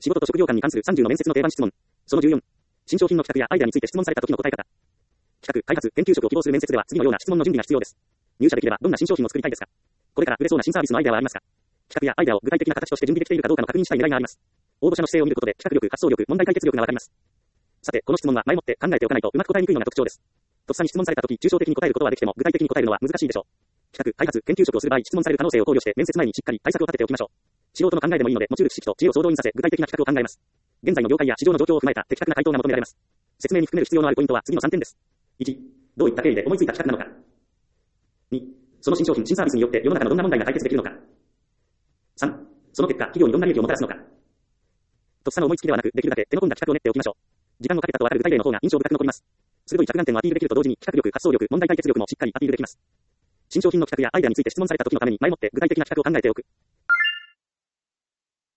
仕事と職業観に関する30の面接の定番質問。その14。新商品の企画やアイデアについて質問された時の答え方。企画、開発、研究職を希望する面接では次のような質問の準備が必要です。入社できればどんな新商品を作りたいですか？これから売れそうな新サービスのアイデアはありますか？企画やアイデアを具体的な形として準備できているかどうかの確認したい狙いがあります。応募者の姿勢を見ることで企画力、発想力、問題解決力がわかります。さて、この質問は前もって考えておかないとうまく答えにくいのが特徴です。とっさに質問された時、抽象的に答えることはできても具体的に答えるのは難しいでしょう。企画、開発、研究職をする場合、質問される可能性を考慮して面接前にしっかり対策を立てておきましょう。素人の考えでもいいので、持ち得る知識と知恵を総動員させ、具体的な企画を考えます。現在の業界や市場の状況を踏まえた的確な回答が求められます。説明に含める必要のあるポイントは次の3点です。1、どういった経緯で思いついた企画なのか。2、その新商品、新サービスによって世の中のどんな問題が解決できるのか。3、その結果、企業にどんな利益をもたらすのか。とっさの思いつきではなく、できるだけ手の込んだ企画を練っておきましょう。時間をかけたとわかる具体例の方が印象深く残ります。鋭い着眼点をアピールできると同時に、企画力、発想力、問題解決力もしっかりアピールできます。新商品の企画やアイデアについて質問された時のために前もって具体的な企画を考えておく。